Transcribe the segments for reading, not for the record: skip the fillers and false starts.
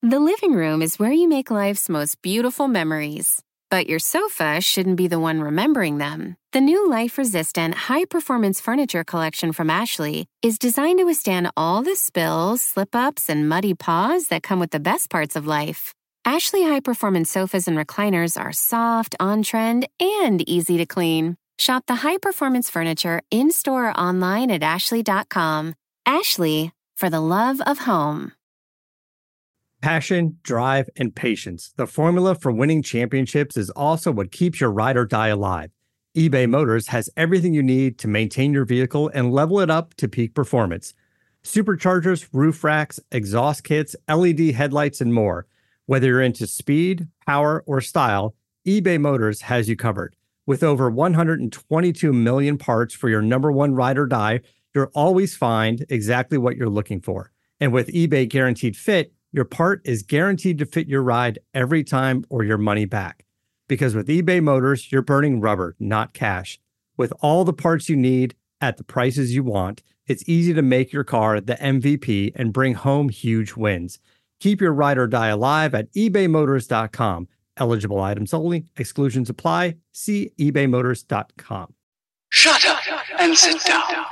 The living room is where you make life's most beautiful memories. But your sofa shouldn't be the one remembering them. The new life-resistant, high-performance furniture collection from Ashley is designed to withstand all the spills, slip-ups, and muddy paws that come with the best parts of life. Ashley high-performance sofas and recliners are soft, on-trend, and easy to clean. Shop the high-performance furniture in-store or online at ashley.com. Ashley, for the love of home. Passion, drive, and patience. The formula for winning championships is also what keeps your ride or die alive. eBay Motors has everything you need to maintain your vehicle and level it up to peak performance. Superchargers, roof racks, exhaust kits, LED headlights, and more. Whether you're into speed, power, or style, eBay Motors has you covered. With over 122 million parts for your number one ride or die, you'll always find exactly what you're looking for. And with eBay Guaranteed Fit, your part is guaranteed to fit your ride every time or your money back. Because with eBay Motors, you're burning rubber, not cash. With all the parts you need at the prices you want, it's easy to make your car the MVP and bring home huge wins. Keep your ride or die alive at ebaymotors.com. Eligible items only. Exclusions apply. See ebaymotors.com. Shut up and sit down.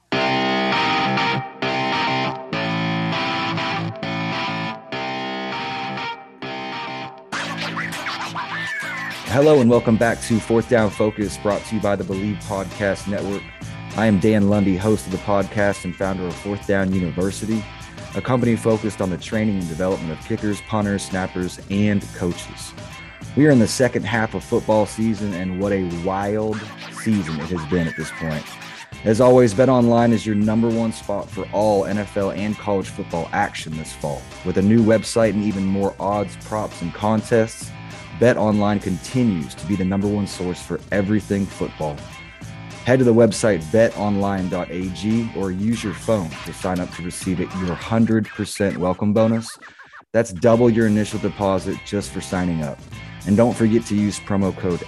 Hello and welcome back to Fourth Down Focus, brought to you by the Believe Podcast Network. I am Dan Lundy, host of the podcast and founder of Fourth Down University, a company focused on the training and development of kickers, punters, snappers, and coaches. We are in the second half of football season, and what a wild season it has been at this point. As always, BetOnline is your number one spot for all NFL and college football action this fall. With a new website and even more odds, props, and contests, BetOnline continues to be the number one source for everything football. Head to the website betonline.ag or use your phone to sign up to receive your 100% welcome bonus. That's double your initial deposit just for signing up. And don't forget to use promo code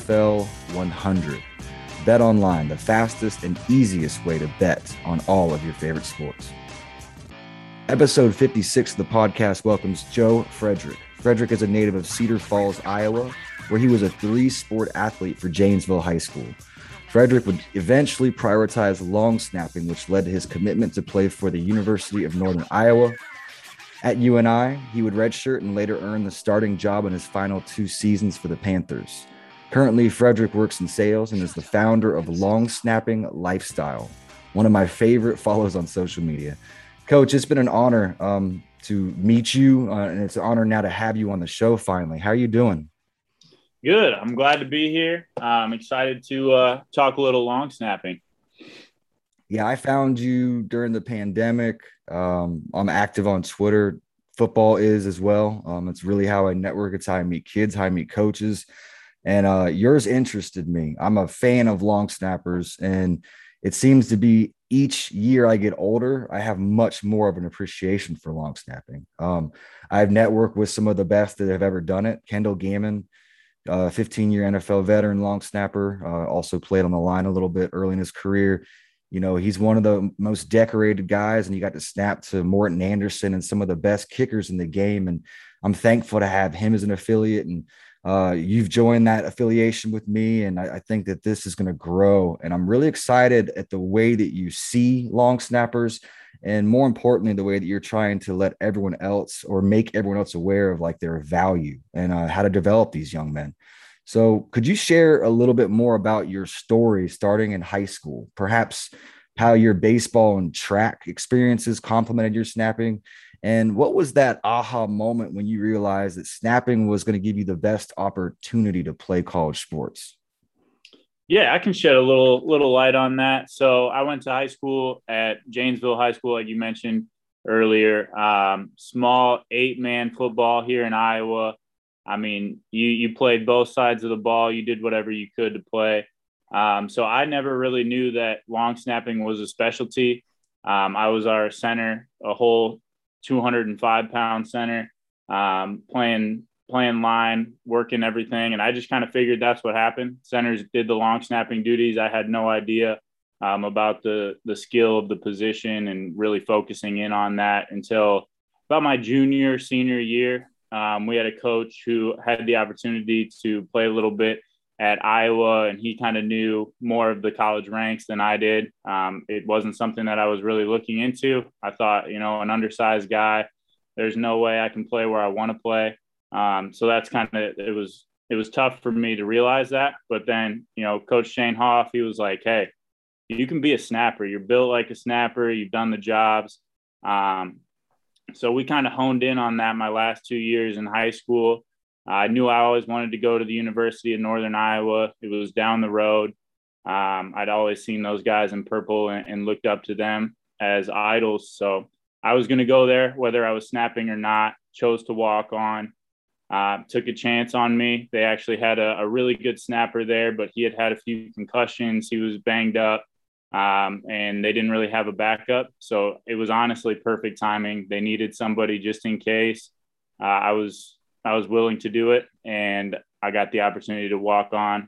NFL100. BetOnline, the fastest and easiest way to bet on all of your favorite sports. Episode 56 of the podcast welcomes Joe Frederick. Frederick is a native of Cedar Falls, Iowa, where he was a three-sport athlete for Janesville High School. Frederick would eventually prioritize long snapping, which led to his commitment to play for the University of Northern Iowa. At UNI, he would redshirt and later earn the starting job in his final 2 seasons for the Panthers. Currently, Frederick works in sales and is the founder of Long Snapping Lifestyle, one of my favorite follows on social media. Coach, it's been an honor to meet you, and it's an honor now to have you on the show finally. How are you doing? Good. I'm glad to be here. I'm excited to talk a little long snapping. Yeah, I found you during the pandemic. I'm active on Twitter. Football is as well. It's really how I network. It's how I meet kids, how I meet coaches. And yours interested me. I'm a fan of long snappers, and it seems to be each year I get older, I have much more of an appreciation for long snapping. I've networked with some of the best that have ever done it. Kendall Gammon, 15-year NFL veteran long snapper, also played on the line a little bit early in his career. You know, he's one of the most decorated guys, and you got to snap to Morton Anderson and some of the best kickers in the game. And I'm thankful to have him as an affiliate, and you've joined that affiliation with me, and I think that this is going to grow. And I'm really excited at the way that you see long snappers, and more importantly, the way that you're trying to let everyone else or make everyone else aware of like their value and how to develop these young men. So could you share a little bit more about your story starting in high school, perhaps how your baseball and track experiences complemented your snapping? And what was that aha moment when you realized that snapping was going to give you the best opportunity to play college sports? Yeah, I can shed a little light on that. So I went to high school at Janesville High School, like you mentioned earlier. Small 8-man football here in Iowa. I mean, you played both sides of the ball. You did whatever you could to play. So I never really knew that long snapping was a specialty. I was our center, a whole 205-pound center, playing line, working everything. And I just kind of figured that's what happened. Centers did the long snapping duties. I had no idea about the skill of the position and really focusing in on that until about my junior, senior year. We had a coach who had the opportunity to play a little bit at Iowa, and he kind of knew more of the college ranks than I did. It wasn't something that I was really looking into. I thought, an undersized guy, there's no way I can play where I want to play. So that's it was tough for me to realize that. But then, Coach Shane Hoff, he was like, hey, you can be a snapper. You're built like a snapper. You've done the jobs. So we kind of honed in on that my last 2 years in high school. I knew I always wanted to go to the University of Northern Iowa. It was down the road. I'd always seen those guys in purple and looked up to them as idols. So I was going to go there, whether I was snapping or not, chose to walk on, took a chance on me. They actually had a really good snapper there, but he had a few concussions. He was banged up, and they didn't really have a backup. So it was honestly perfect timing. They needed somebody just in case. I was willing to do it, and I got the opportunity to walk on.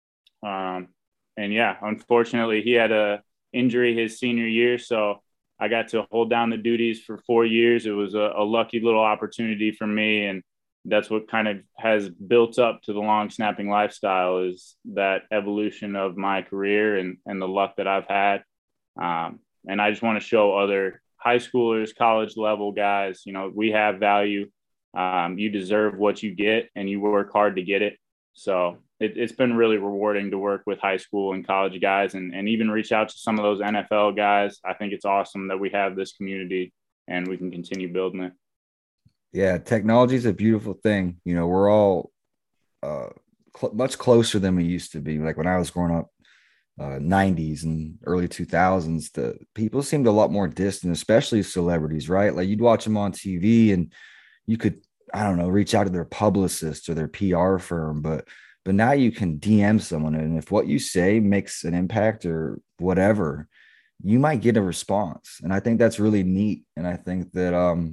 And yeah, unfortunately, he had a injury his senior year, so I got to hold down the duties for 4 years. It was a lucky little opportunity for me, and that's what kind of has built up to the long snapping lifestyle, is that evolution of my career and the luck that I've had. And I just want to show other high schoolers, college level guys, we have value. You deserve what you get, and you work hard to get it. So it's been really rewarding to work with high school and college guys, and even reach out to some of those NFL guys. I think it's awesome that we have this community and we can continue building it. Yeah, technology is a beautiful thing. We're all much closer than we used to be. Like when I was growing up, 90s and early 2000s, the people seemed a lot more distant, especially celebrities, right? Like you'd watch them on TV and you could, I don't know, reach out to their publicist or their PR firm, but now you can DM someone, and if what you say makes an impact or whatever, you might get a response. And I think that's really neat. And I think that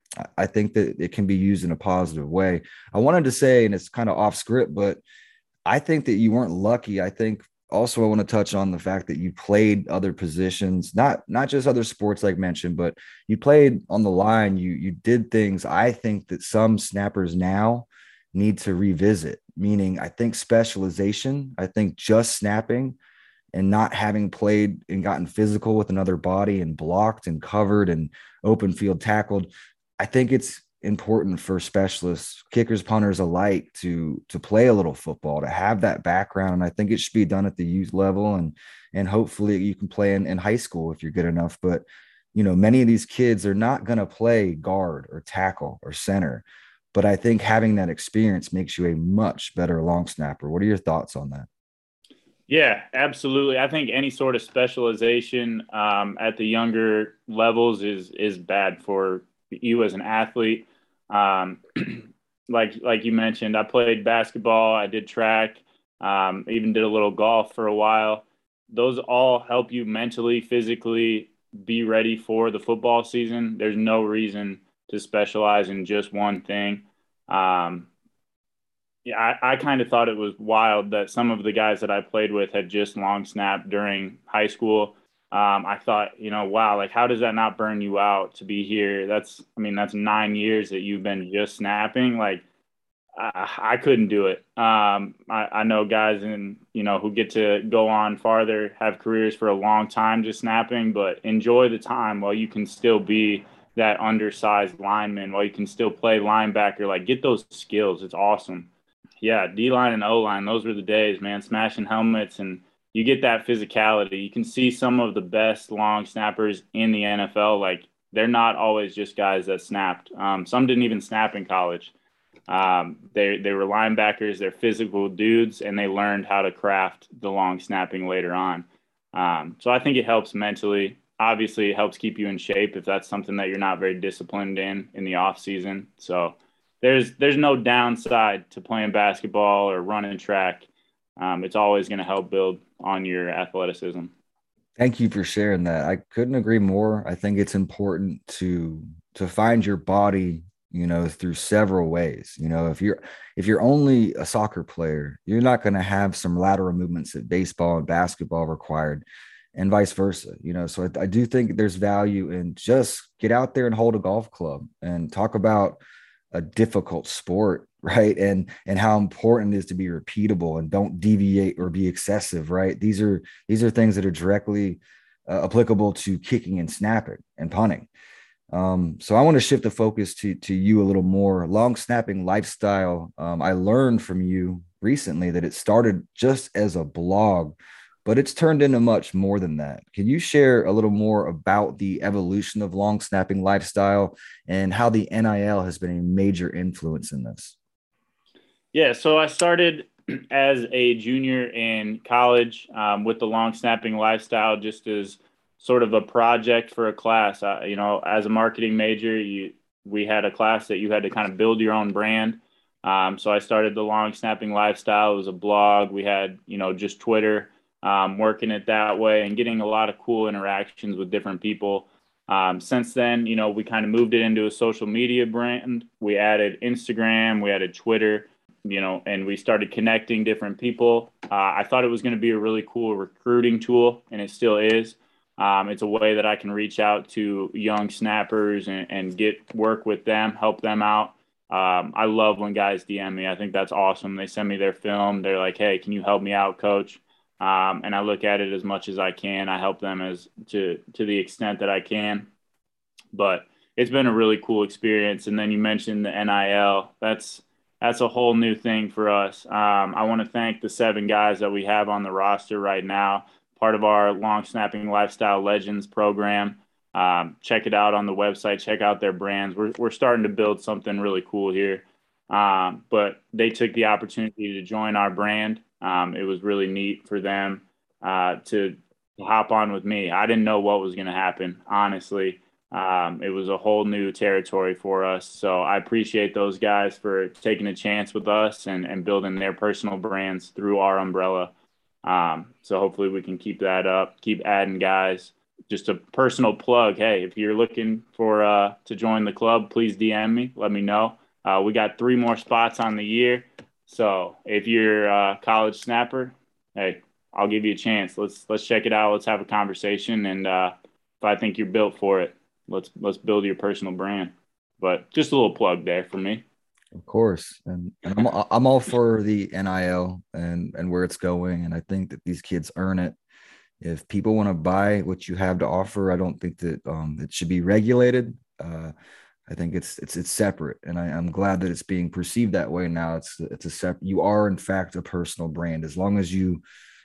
it can be used in a positive way. I wanted to say, and it's kind of off script, but I think that you weren't lucky. I think also I want to touch on the fact that you played other positions, not just other sports like mentioned, but you played on the line. You did things I think that some snappers now need to revisit, meaning I think specialization, I think just snapping and not having played and gotten physical with another body and blocked and covered and open field tackled. I think it's important for specialists, kickers, punters alike, to play a little football, to have that background. And I think it should be done at the youth level, and hopefully you can play in high school if you're good enough. But, many of these kids are not going to play guard or tackle or center. But I think having that experience makes you a much better long snapper. What are your thoughts on that? Yeah, absolutely. I think any sort of specialization at the younger levels is bad for you as an athlete. Like you mentioned, I played basketball, I did track, even did a little golf for a while. Those all help you mentally, physically be ready for the football season. There's no reason to specialize in just one thing. I kind of thought it was wild that some of the guys that I played with had just long snapped during high school. I thought, wow, like how does that not burn you out to be here? That's 9 years that you've been just snapping. Like I couldn't do it. I know guys who get to go on farther, have careers for a long time just snapping, but enjoy the time while you can still be that undersized lineman, while you can still play linebacker. Like get those skills. It's awesome. Yeah, D-line and O-line, those were the days, man, smashing helmets, and you get that physicality. You can see some of the best long snappers in the NFL. Like they're not always just guys that snapped. Some didn't even snap in college. They were linebackers, they're physical dudes, and they learned how to craft the long snapping later on. So I think it helps mentally. Obviously, it helps keep you in shape if that's something that you're not very disciplined in the off season. So there's no downside to playing basketball or running track. It's always going to help build on your athleticism. Thank you for sharing that. I couldn't agree more. I think it's important to find your body, through several ways. If you're only a soccer player, you're not going to have some lateral movements that baseball and basketball required. and vice versa. So I do think there's value in just get out there and hold a golf club and talk about a difficult sport, right? And how important it is to be repeatable and don't deviate or be excessive, right? These are things that are directly applicable to kicking and snapping and punting. So I want to shift the focus to you a little more. Long snapping lifestyle. I learned from you recently that it started just as a blog, but it's turned into much more than that. Can you share a little more about the evolution of long snapping lifestyle and how the NIL has been a major influence in this? Yeah, so I started as a junior in college with the long snapping lifestyle, just as sort of a project for a class. As a marketing major, we had a class that you had to kind of build your own brand. So I started the long snapping lifestyle. It was a blog. We had, just Twitter, working it that way and getting a lot of cool interactions with different people. Since then, we kind of moved it into a social media brand. We added Instagram, we added Twitter, and we started connecting different people. I thought it was going to be a really cool recruiting tool, and it still is. It's a way that I can reach out to young snappers and get work with them, help them out. I love when guys DM me. I think that's awesome. They send me their film. They're like, "Hey, can you help me out, coach?" And I look at it as much as I can. I help them as to the extent that I can. But it's been a really cool experience. And then you mentioned the NIL. That's a whole new thing for us. I want to thank the 7 guys that we have on the roster right now, part of our Long Snapping Lifestyle Legends program. Check it out on the website. Check out their brands. We're starting to build something really cool here. But they took the opportunity to join our brand. It was really neat for them to hop on with me. I didn't know what was going to happen, honestly. It was a whole new territory for us. So I appreciate those guys for taking a chance with us and building their personal brands through our umbrella. So hopefully we can keep that up, keep adding guys. Just a personal plug. Hey, if you're looking for to join the club, please DM me. Let me know. We got 3 more spots on the year. So if you're a college snapper, hey, I'll give you a chance. Let's check it out. Let's have a conversation. And if I think you're built for it, let's build your personal brand. But just a little plug there for me. Of course. And I'm all for the NIL and where it's going. And I think that these kids earn it. If people want to buy what you have to offer, I don't think that it should be regulated. I think it's separate, and I'm glad that it's being perceived that way now. It's a separate. You are in fact a personal brand as long as you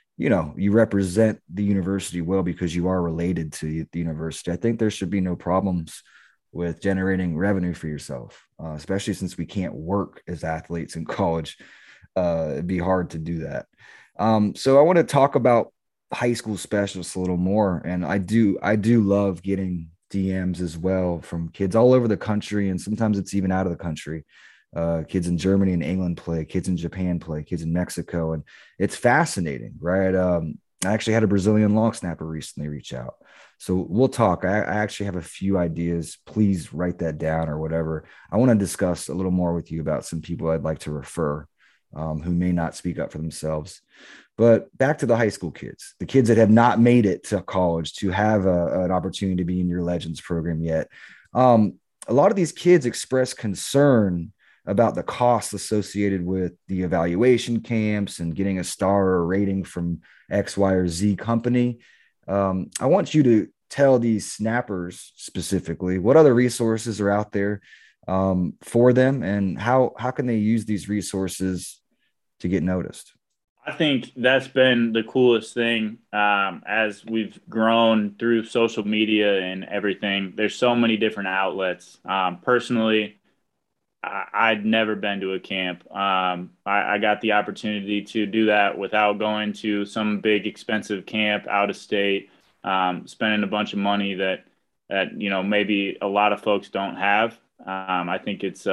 represent the university well because you are related to the university. I think there should be no problems with generating revenue for yourself, especially since we can't work as athletes in college. It'd be hard to do that. So I want to talk about high school specialists a little more, and I do love getting DMs as well from kids all over the country, and sometimes it's even out of the country. Kids in Germany and England play, kids in Japan play, kids in Mexico, and it's fascinating, right? I actually had a Brazilian long snapper recently reach out, so we'll talk. I actually have a few ideas. Please write that down or whatever. I want to discuss a little more with you about some people I'd like to refer who may not speak up for themselves. But back to the high school kids, the kids that have not made it to college to have an opportunity to be in your Legends program yet. A lot of these kids express concern about the costs associated with the evaluation camps and getting a star or a rating from X, Y, or Z company. I want you to tell these snappers specifically what other resources are out there for them and how can they use these resources to get noticed. I think that's been the coolest thing as we've grown through social media and everything. There's so many different outlets. Personally, I'd never been to a camp. I got the opportunity to do that without going to some big expensive camp out of state, spending a bunch of money that maybe a lot of folks don't have. I think it's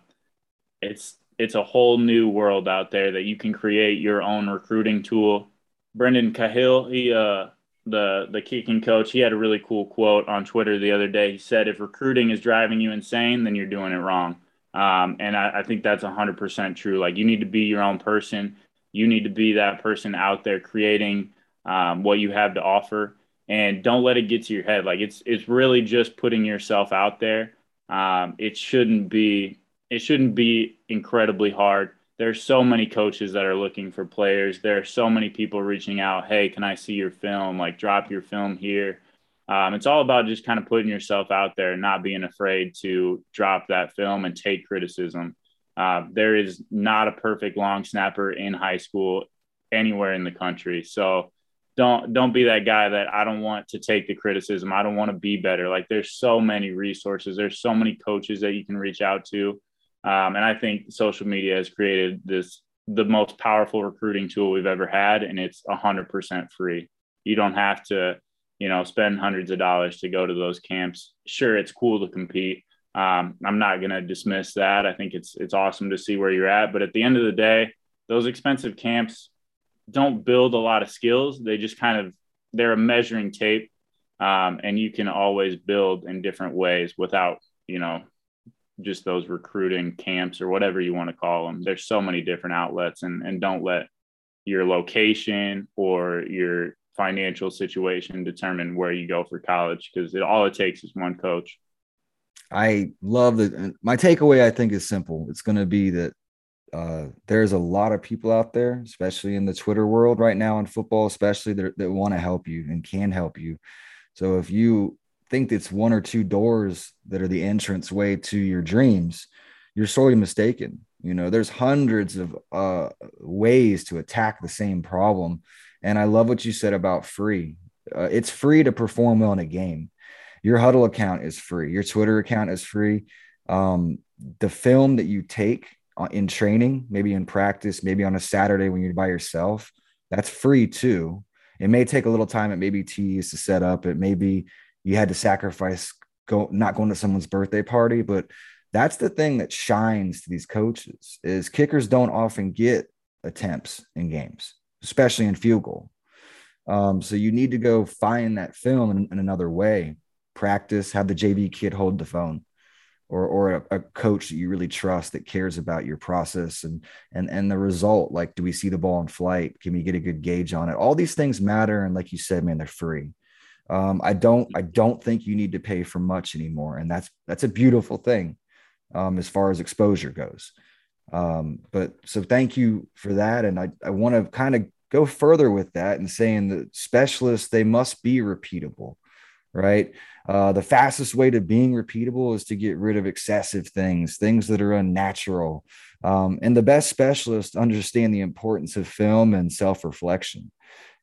a whole new world out there that you can create your own recruiting tool. Brendan Cahill, the kicking coach, he had a really cool quote on Twitter the other day. He said, "If recruiting is driving you insane, then you're doing it wrong." And I think that's 100% true. Like, you need to be your own person. You need to be that person out there creating what you have to offer. and don't let it get to your head. Like it's really just putting yourself out there. It shouldn't be incredibly hard. There's so many coaches that are looking for players. There are so many people reaching out. Hey, can I see your film? Like, drop your film here. It's all about just kind of putting yourself out there and not being afraid to drop that film and take criticism. There is not a perfect long snapper in high school anywhere in the country. So don't be that guy that I don't want to take the criticism. I don't want to be better. Like, there's so many resources. There's so many coaches that you can reach out to. And I think social media has created the most powerful recruiting tool we've ever had. And it's 100% free. You don't have to, spend hundreds of dollars to go to those camps. Sure, it's cool to compete. I'm not going to dismiss that. I think it's awesome to see where you're at. But at the end of the day, those expensive camps don't build a lot of skills. They just they're a measuring tape. And you can always build in different ways without, just those recruiting camps or whatever you want to call them. There's so many different outlets, and don't let your location or your financial situation determine where you go for college, because all it takes is one coach. I love that. My takeaway, I think, is simple. It's going to be that there's a lot of people out there, especially in the Twitter world right now in football, especially that want to help you and can help you. So if you think it's one or two doors that are the entrance way to your dreams, you're sorely mistaken. There's hundreds of ways to attack the same problem. And I love what you said about free. It's free to perform well in a game. Your Huddle account is free. Your Twitter account is free. The film that you take in training, maybe in practice, maybe on a Saturday when you're by yourself, that's free too. It may take a little time. It may be tedious to set up. It may be you had to sacrifice not going to someone's birthday party, but that's the thing that shines to these coaches is kickers don't often get attempts in games, especially in field goal. So you need to go find that film in another way. Practice, have the JV kid hold the phone, or a coach that you really trust that cares about your process and the result. Like, do we see the ball in flight? Can we get a good gauge on it? All these things matter. And like you said, man, they're free. I don't think you need to pay for much anymore. And that's a beautiful thing as far as exposure goes. But so thank you for that. And I want to kind of go further with that and saying that specialists, they must be repeatable, right? The fastest way to being repeatable is to get rid of excessive things that are unnatural. And the best specialists understand the importance of film and self-reflection.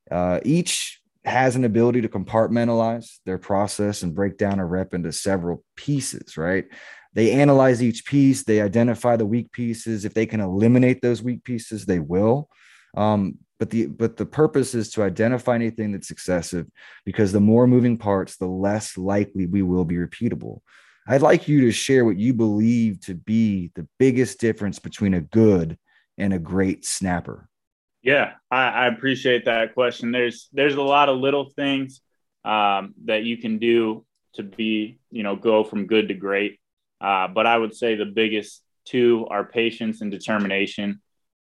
Each has an ability to compartmentalize their process and break down a rep into several pieces, right? They analyze each piece, they identify the weak pieces. If they can eliminate those weak pieces, they will. But the purpose is to identify anything that's excessive, because the more moving parts, the less likely we will be repeatable. I'd like you to share what you believe to be the biggest difference between a good and a great snapper. Yeah, I appreciate that question. There's a lot of little things that you can do to be, go from good to great. But I would say the biggest two are patience and determination.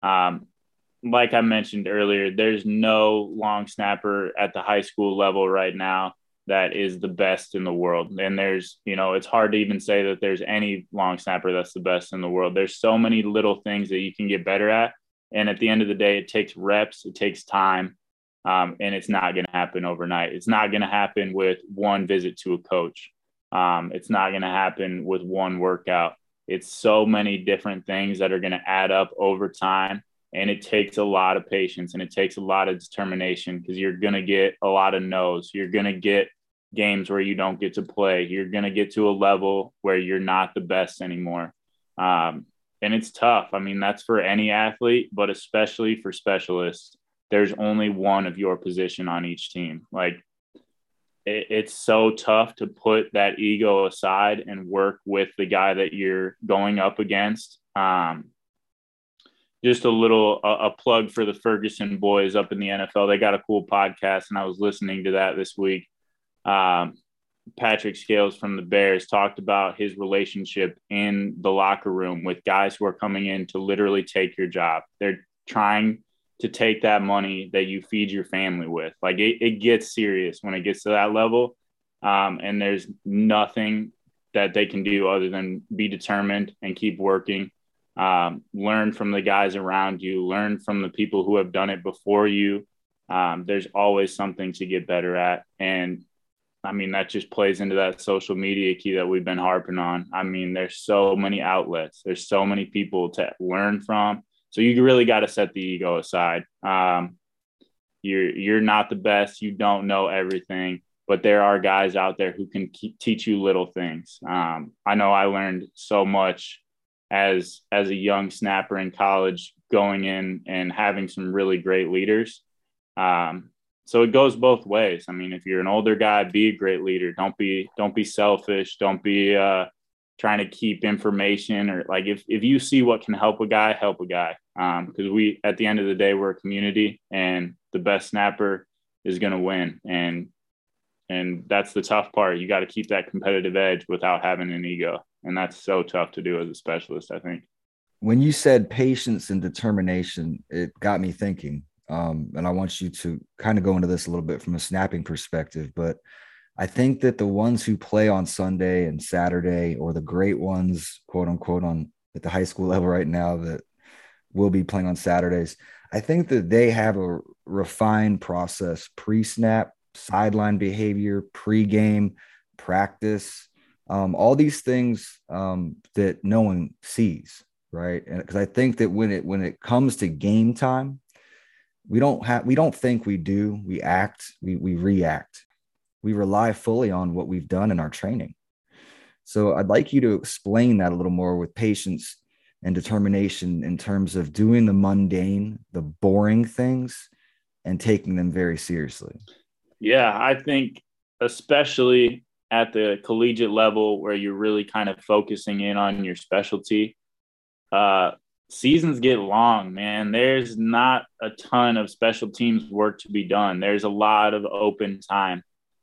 Like I mentioned earlier, there's no long snapper at the high school level right now that is the best in the world. And there's, it's hard to even say that there's any long snapper that's the best in the world. There's so many little things that you can get better at. And at the end of the day, it takes reps, it takes time, and it's not going to happen overnight. It's not going to happen with one visit to a coach. It's not going to happen with one workout. It's so many different things that are going to add up over time. And it takes a lot of patience and it takes a lot of determination, because you're going to get a lot of no's. You're going to get games where you don't get to play. You're going to get to a level where you're not the best anymore. And it's tough. I mean, that's for any athlete, but especially for specialists. There's only one of your position on each team. Like, it's so tough to put that ego aside and work with the guy that you're going up against. Just a plug for the Ferguson boys up in the NFL. They got a cool podcast, and I was listening to that this week. Patrick Scales from the Bears talked about his relationship in the locker room with guys who are coming in to literally take your job. They're trying to take that money that you feed your family with. Like it gets serious when it gets to that level. And there's nothing that they can do other than be determined and keep working. Learn from the guys around you, learn from the people who have done it before you. There's always something to get better at. And I mean, that just plays into that social media key that we've been harping on. I mean, there's so many outlets. There's so many people to learn from. So you really got to set the ego aside. You're not the best. You don't know everything, but there are guys out there who can teach you little things. I know I learned so much as a young snapper in college, going in and having some really great leaders. So it goes both ways. I mean, if you're an older guy, be a great leader. Don't be selfish. Don't be trying to keep information, or like if you see what can help a guy, help a guy. Because we, at the end of the day, we're a community, and the best snapper is going to win. And that's the tough part. You got to keep that competitive edge without having an ego. And that's so tough to do as a specialist, I think. When you said patience and determination, it got me thinking. And I want you to kind of go into this a little bit from a snapping perspective, but I think that the ones who play on Sunday and Saturday, or the great ones, quote unquote, at the high school level right now that will be playing on Saturdays, I think that they have a refined process, pre-snap, sideline behavior, pre-game, practice, all these things that no one sees, right? And because I think that when it comes to game time, we don't think we do. We act, we react. We rely fully on what we've done in our training. So I'd like you to explain that a little more with patience and determination in terms of doing the mundane, the boring things, and taking them very seriously. Yeah, I think especially at the collegiate level where you're really kind of focusing in on your specialty, seasons get long, man. There's not a ton of special teams work to be done. There's a lot of open time.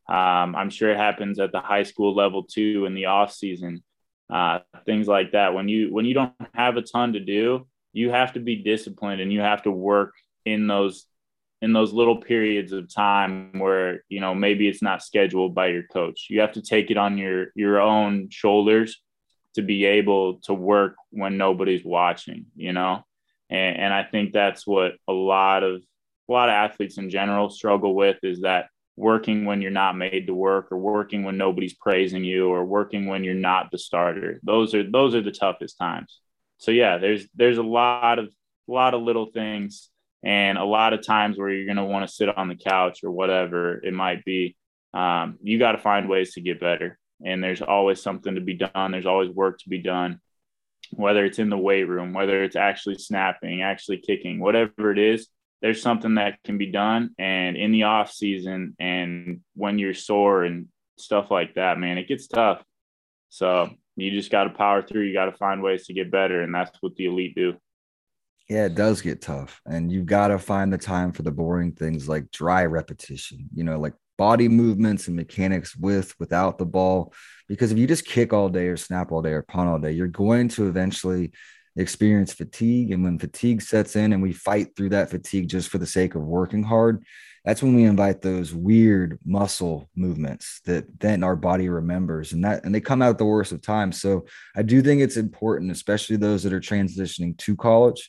I'm sure it happens at the high school level too, in the off season, things like that. When you don't have a ton to do, you have to be disciplined, and you have to work in those little periods of time where, you know, maybe it's not scheduled by your coach. You have to take it on your own shoulders to be able to work when nobody's watching, you know? And I think that's what a lot of athletes in general struggle with, is that working when you're not made to work, or working when nobody's praising you, or working when you're not the starter. Those are the toughest times. So yeah, there's a lot of little things, and a lot of times where you're going to want to sit on the couch or whatever it might be. You got to find ways to get better. And there's always something to be done. There's always work to be done, whether it's in the weight room, whether it's actually snapping, actually kicking, whatever it is, there's something that can be done. And in the off season, and when you're sore and stuff like that, man, it gets tough. So you just got to power through. You got to find ways to get better. And that's what the elite do. Yeah, it does get tough. And you've got to find the time for the boring things like dry repetition, you know, like body movements and mechanics without the ball. Because if you just kick all day or snap all day or punt all day, you're going to eventually experience fatigue. And when fatigue sets in and we fight through that fatigue just for the sake of working hard, that's when we invite those weird muscle movements that then our body remembers, and they come out at the worst of times. So I do think it's important, especially those that are transitioning to college,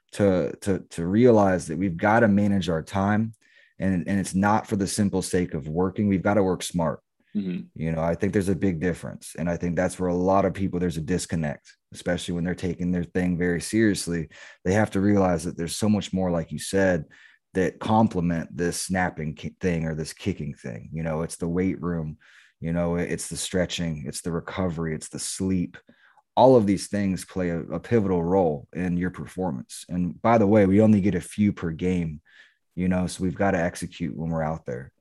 to realize that we've got to manage our time, and it's not for the simple sake of working. We've got to work smart. Mm-hmm. You know, I think there's a big difference. And I think that's where a lot of people, there's a disconnect, especially when they're taking their thing very seriously. They have to realize that there's so much more, like you said, that complement this snapping thing or this kicking thing. You know, it's the weight room, you know, it's the stretching, it's the recovery, it's the sleep. All of these things play a pivotal role in your performance. And by the way, we only get a few per game, you know, so we've got to execute when we're out there.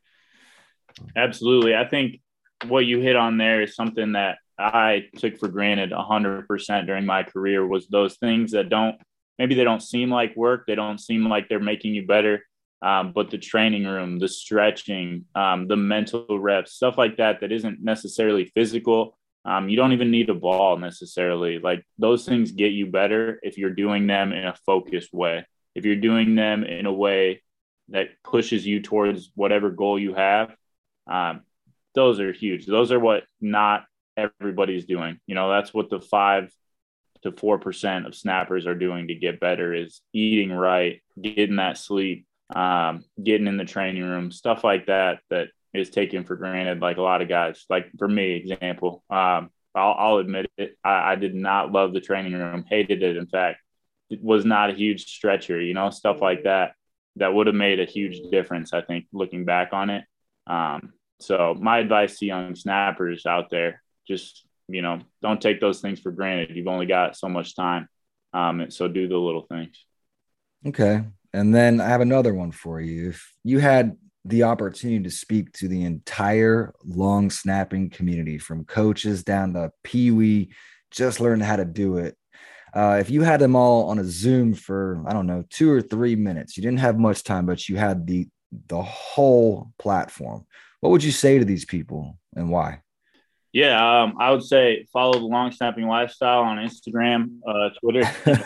Absolutely. I think what you hit on there is something that I took for granted 100% during my career, was those things that maybe they don't seem like work. They don't seem like they're making you better. But the training room, the stretching, the mental reps, stuff like that isn't necessarily physical. You don't even need a ball necessarily. Like, those things get you better if you're doing them in a focused way. if you're doing them in a way that pushes you towards whatever goal you have, those are huge. Those are what not everybody's doing. That's what the 5 to 4% of snappers are doing to get better, is eating right, getting that sleep, getting in the training room, stuff like that is taken for granted. Like a lot of guys, like for me, example, I'll admit it. I did not love the training room, hated it. In fact, it was not a huge stretcher, stuff like that would have made a huge difference, I think, looking back on it. So my advice to young snappers out there, just, don't take those things for granted. You've only got so much time. So do the little things. Okay. And then I have another one for you. If you had the opportunity to speak to the entire long snapping community, from coaches down to peewee, just learn how to do it. If you had them all on a Zoom for, I don't know, 2 or 3 minutes, you didn't have much time, but you had the whole platform, what would you say to these people and why? Yeah, I would say follow the long snapping lifestyle on Instagram, Twitter.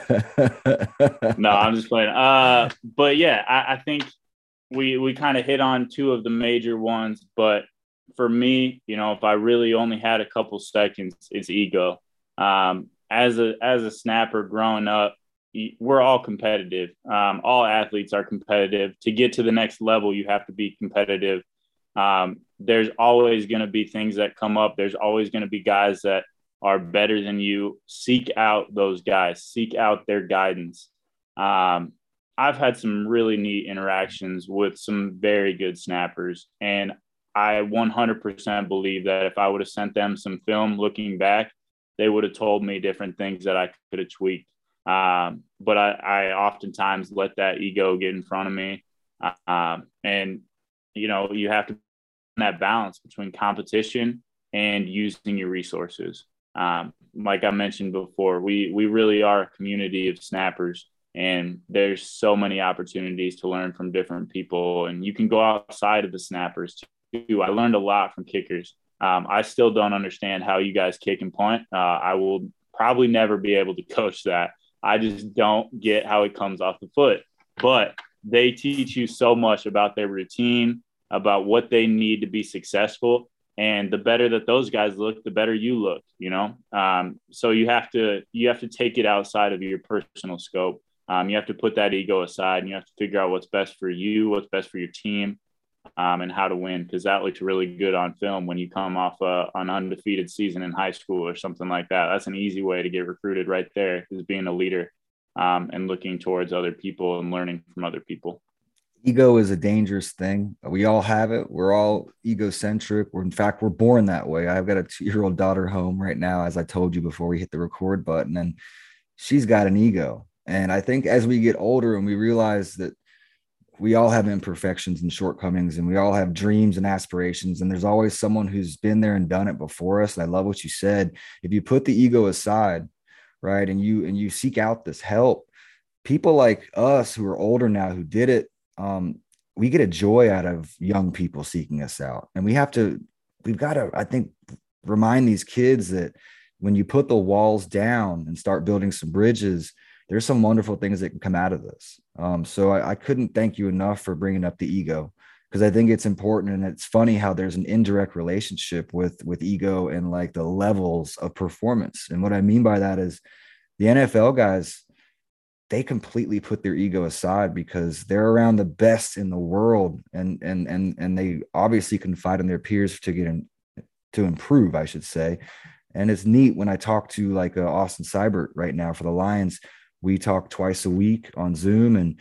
No, I'm just playing. But yeah, I think we kind of hit on 2 of the major ones. But for me, if I really only had a couple seconds, it's ego. As a snapper growing up, we're all competitive. All athletes are competitive. To get to the next level, you have to be competitive. There's always going to be things that come up. There's always going to be guys that are better than you. Seek out those guys, seek out their guidance. I've had some really neat interactions with some very good snappers, and I 100% believe that if I would have sent them some film looking back, they would have told me different things that I could have tweaked. But I oftentimes let that ego get in front of me. And, you have to that balance between competition and using your resources. Like I mentioned before, we really are a community of snappers, and there's so many opportunities to learn from different people, and you can go outside of the snappers too. I learned a lot from kickers. I still don't understand how you guys kick and punt. I will probably never be able to coach that. I just don't get how it comes off the foot, but they teach you so much about their routine, about what they need to be successful. And the better that those guys look, the better you look, so you have to take it outside of your personal scope. You have to put that ego aside, and you have to figure out what's best for you, what's best for your team, and how to win. Because that looks really good on film when you come off an undefeated season in high school or something like that. That's an easy way to get recruited right there, is being a leader, and looking towards other people and learning from other people. Ego is a dangerous thing. We all have it. We're all egocentric. We're born that way. I've got a 2-year-old daughter home right now, as I told you before we hit the record button, and she's got an ego. And I think as we get older and we realize that we all have imperfections and shortcomings, and we all have dreams and aspirations, and there's always someone who's been there and done it before us. And I love what you said. If you put the ego aside, right, and you seek out this help, people like us who are older now who did it, we get a joy out of young people seeking us out. And we've got to, I think, remind these kids that when you put the walls down and start building some bridges, there's some wonderful things that can come out of this. So I couldn't thank you enough for bringing up the ego, because I think it's important. And it's funny how there's an indirect relationship with ego and like the levels of performance. And what I mean by that is the NFL guys, they completely put their ego aside because they're around the best in the world, and they obviously confide in their peers to improve, I should say. And it's neat when I talk to like Austin Seibert right now for the Lions. We talk twice a week on Zoom, and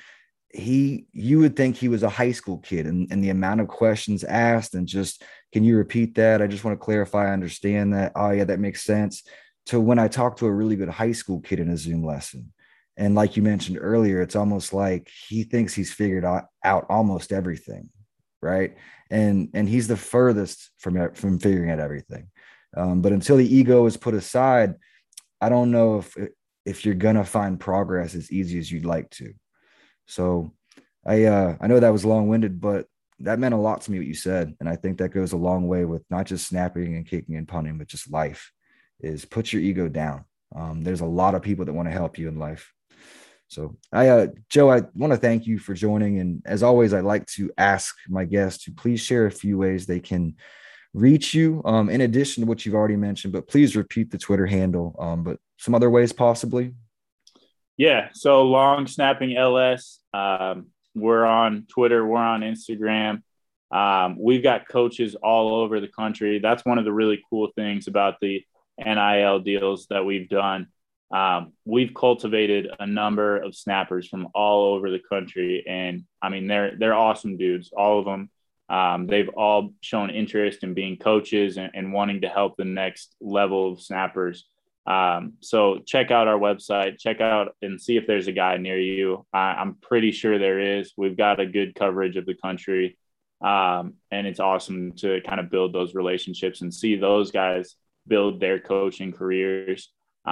you would think he was a high school kid, and the amount of questions asked, and just, can you repeat that? I just want to clarify. I understand that. Oh yeah, that makes sense. To when I talk to a really good high school kid in a Zoom lesson. And like you mentioned earlier, it's almost like he thinks he's figured out almost everything, right? And he's the furthest from figuring out everything. But until the ego is put aside, I don't know if you're gonna find progress as easy as you'd like to. So I know that was long-winded, but that meant a lot to me what you said, and I think that goes a long way with not just snapping and kicking and punting, but just life. Is put your ego down. There's a lot of people that want to help you in life. So Joe, I want to thank you for joining. And as always, I'd like to ask my guests to please share a few ways they can reach you, in addition to what you've already mentioned, but please repeat the Twitter handle, but some other ways possibly. Yeah. So Long Snapping LS. We're on Twitter. We're on Instagram. We've got coaches all over the country. That's one of the really cool things about the NIL deals that we've done. We've cultivated a number of snappers from all over the country. And I mean, they're awesome dudes, all of them. They've all shown interest in being coaches and wanting to help the next level of snappers. So check out our website, check out and see if there's a guy near you. I'm pretty sure there is. We've got a good coverage of the country. And it's awesome to kind of build those relationships and see those guys build their coaching careers.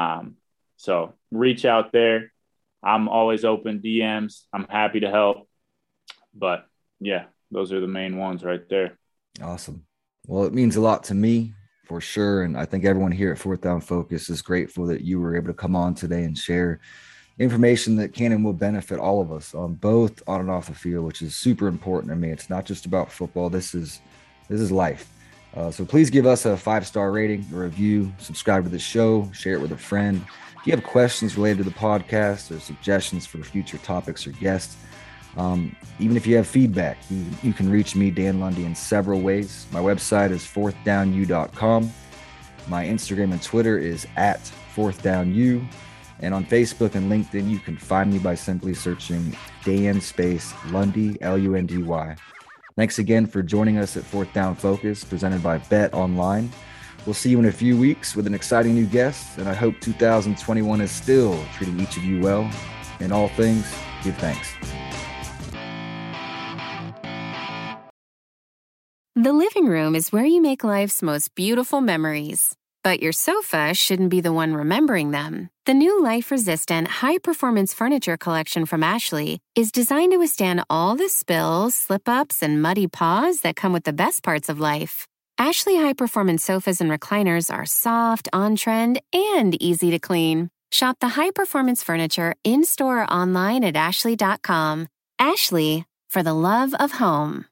So reach out there. I'm always open DMs. I'm happy to help. But yeah, those are the main ones right there. Awesome. Well, it means a lot to me for sure. And I think everyone here at Fourth Down Focus is grateful that you were able to come on today and share information that can and will benefit all of us on both on and off the field, which is super important to me. It's not just about football. This is life. So please give us a 5-star rating, a review, subscribe to the show, share it with a friend. If you have questions related to the podcast or suggestions for future topics or guests, even if you have feedback, you can reach me, Dan Lundy, in several ways. My website is fourthdownu.com. My Instagram and Twitter is @fourthdownu. And on Facebook and LinkedIn, you can find me by simply searching Dan space Lundy, Lundy. Thanks again for joining us at Fourth Down Focus, presented by Bet Online. We'll see you in a few weeks with an exciting new guest, and I hope 2021 is still treating each of you well. In all things, give thanks. The living room is where you make life's most beautiful memories. But your sofa shouldn't be the one remembering them. The new life-resistant, high-performance furniture collection from Ashley is designed to withstand all the spills, slip-ups, and muddy paws that come with the best parts of life. Ashley high-performance sofas and recliners are soft, on-trend, and easy to clean. Shop the high-performance furniture in-store or online at ashley.com. Ashley, for the love of home.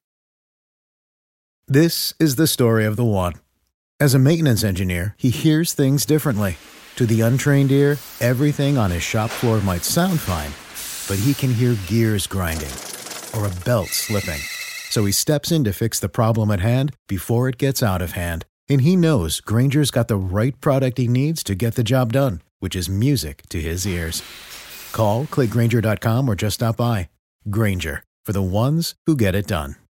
This is the story of the one. As a maintenance engineer, he hears things differently. To the untrained ear, everything on his shop floor might sound fine, but he can hear gears grinding or a belt slipping. So he steps in to fix the problem at hand before it gets out of hand. And he knows Grainger's got the right product he needs to get the job done, which is music to his ears. Call, click Grainger.com, or just stop by. Grainger, for the ones who get it done.